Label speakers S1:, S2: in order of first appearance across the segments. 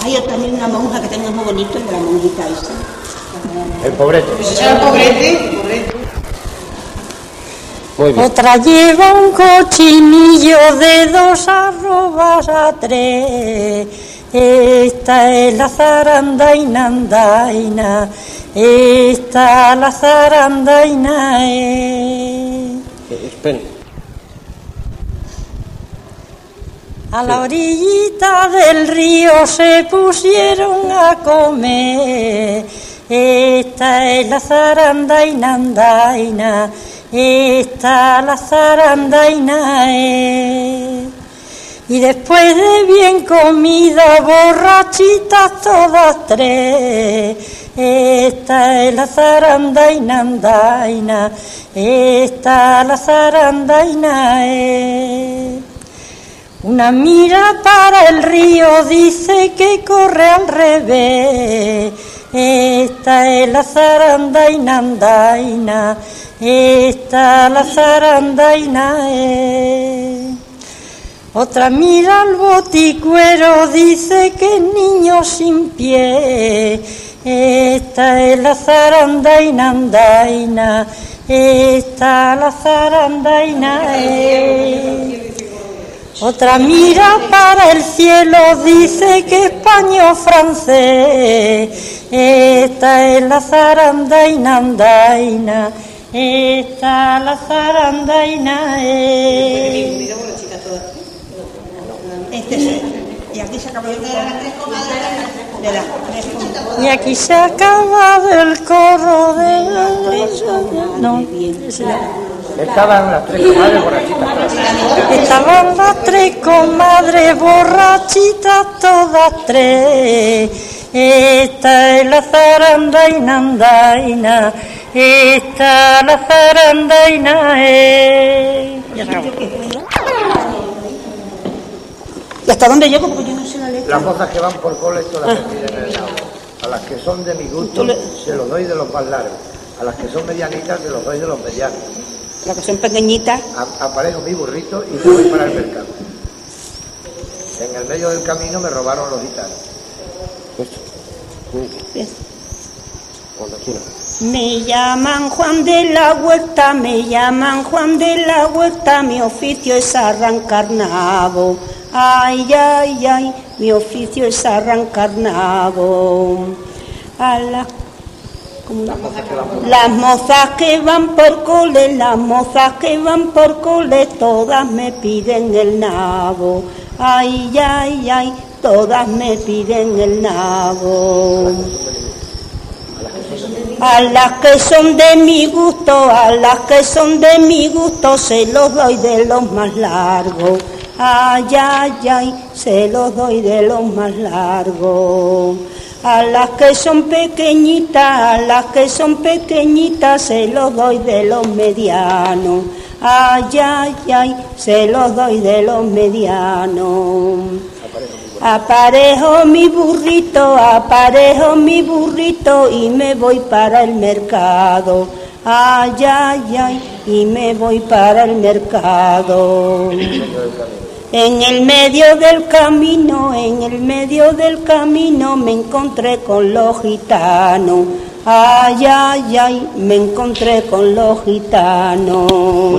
S1: Hay también una monja que tenemos muy bonito, de la monjita esa.
S2: El pobrete.
S1: El pobrete.
S2: Muy bien.
S3: Otra lleva un cochinillo de 2 arrobas a 3. Esta es la zarandaina andaina. Esta la zarandaina es.
S2: Esperen.
S3: A la orillita del río se pusieron a comer. Esta es la zarandaina andaina. Esta la zarandaina es. Y después de bien comida, borrachitas todas 3. Esta es la zarandaina andaina. Esta la zarandaina es. Una mira para el río, dice que corre al revés. Esta es la zarandaina andaina. Esta la zarandaina es. Otra mira al boticuero, dice que es niño sin pie. Esta es la zarandaina andaina. Esta la zarandaina es. Otra mira para el cielo, dice que es paño francés. Esta es la zarandaina andaina. Esta la zarandaina es.
S1: Y aquí se acabó de las 3 comadres.
S3: Y aquí se ha acabado el coro de la... No,
S2: Estaban las 3 comadres borrachitas.
S3: estaban las 3 comadres borrachitas todas 3. Esta es la zarandaina andaina. Esta la zarandaina es.
S1: ¿Y hasta dónde llego? Porque yo no sé la letra.
S2: Las mozas que van por cole todas me piden el helado. A las que son de mi gusto se los doy de los más largos. A las que son medianitas se los doy de los medianos.
S1: Las que son pequeñitas.
S2: Aparejo mi burrito y me voy para el mercado. En el medio del camino me robaron los gitanos.
S1: Bien.
S3: Me llaman Juan de la Huerta, me llaman Juan de la Huerta, mi oficio es arrancar nabo. Ay, ay, ay, mi oficio es arrancar nabo. A las mozas que van por cole, las mozas que van por cole, todas me piden el nabo. Ay, ay, ay, todas me piden el nabo. A las que son de mi gusto, a las que son de mi gusto, se los doy de los más largos. Ay, ay, ay, se los doy de los más largos. A las que son pequeñitas, a las que son pequeñitas, se los doy de los medianos. Ay, ay, ay, se los doy de los medianos. Aparejo mi burrito y me voy para el mercado. Ay, ay, ay, y me voy para el mercado. En el medio del camino, me encontré con los gitanos. Ay, ay, ay, me encontré con los gitanos.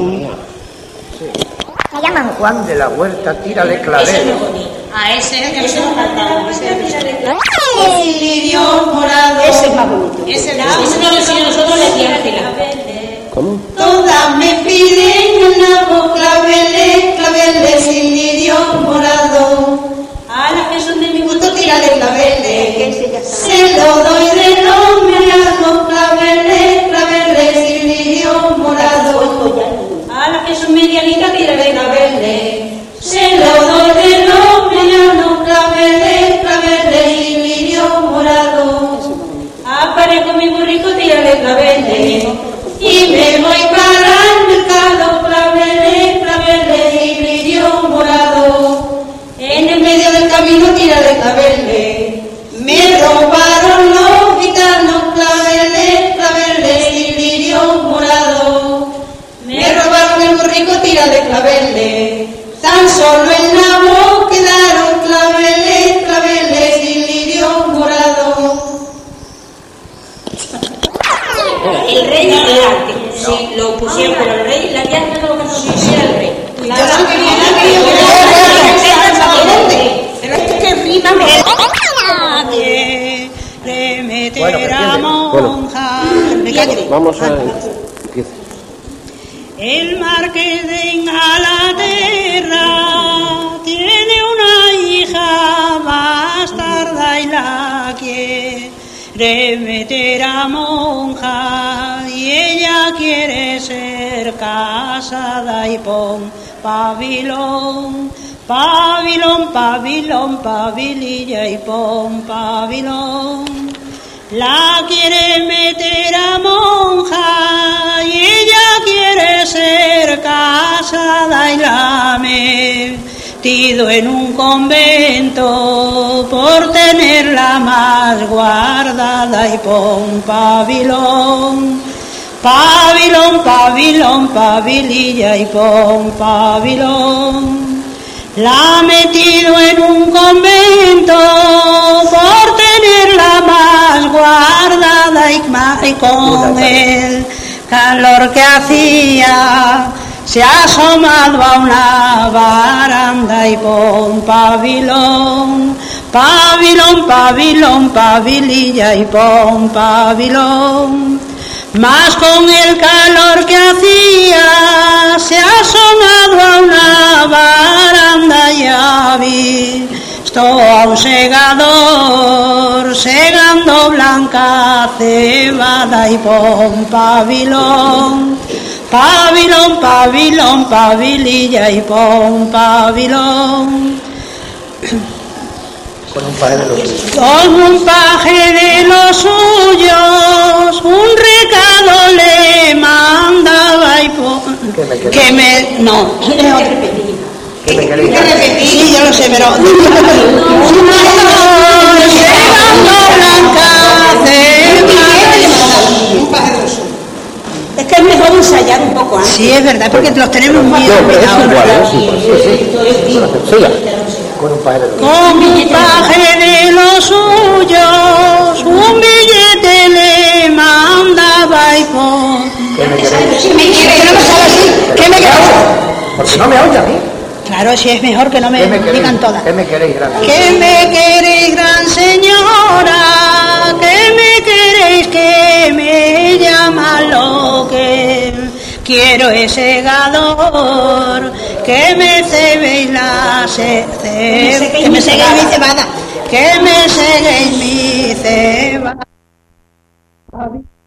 S2: Me llaman Juan de la Huerta, tira de clavel.
S1: A ese lo cantamos.
S3: El lirio morado.
S1: Ese es más bonito.
S3: Ese no lo enseñó nosotros, le decíamos.
S2: ¿Cómo?
S3: Todas me piden un nabo, claveles, claveles y lirio morado. A las que son de mi gusto, tira de claveles. Se lo doy de los medianos, claveles, claveles y lirio morado. A las que son medianitas, tira de claveles. Se lo doy de los medianos, claveles, claveles y lirio morado. Aparezco mi burrito, tira de claveles. Y me voy para el mercado, claveles, claveles y lirio morado. En el medio del camino tira de claveles. Me robaron los gitanos, claveles, claveles y lirio morado. Me robaron el burrico, tira de claveles. Tan solo el nabo quedaron, claveles, claveles y lirio
S4: vamos a... Empieza.
S3: El marqués de Inglaterra tiene una hija bastarda y la quiere meter a monja y ella quiere ser casada y pon pabilón, pabilón, pabilón, pabililla y pon pabilón. La quiere meter a monja y ella quiere ser casada y la ha metido en un convento por tenerla más guardada y pon pabilón, pabilón, pabilón, pabililla y pon pabilón. La ha metido en un convento por tenerla más guardada y con el calor que hacía se ha asomado a una baranda y pon pabilón, pabilón, pabilón, pabililla y pon pabilón. Mas con el calor que hacía se ha asomado a una baranda y ha visto a un segador segando blanca cebada y pon pabilón, pabilón, pabilón, pabililla y pon pabilón.
S2: Con un paje de los suyos.
S3: Con un paje de los suyos, un recado le mandaba y que me no,
S2: ¿Qué me queréis?
S3: que repetir, sí, yo lo sé, pero blanca
S1: Es que es mejor ensayar un poco antes.
S3: sí, es verdad, porque los tenemos muy
S4: No, pero es
S3: olvidados.
S4: igual, siga.
S2: Con un paje de los suyos.
S3: Con un paje de los suyos, un billete le mandaba y con...
S2: ¿Qué me queréis?
S3: Si me quiere, no lo sabe así, ¿qué me queréis?
S2: Porque no me oye a mí.
S3: Claro, si es mejor que no me
S2: ¿Qué me queréis?
S3: digan todas.
S2: ¿Qué me queréis, gran?
S3: ¿Qué me queréis, gran señora? ¿Qué me queréis? Que me llama lo que quiero es segador, que me cebéis la que me seguéis mi cebada, que me seguéis mi cebada.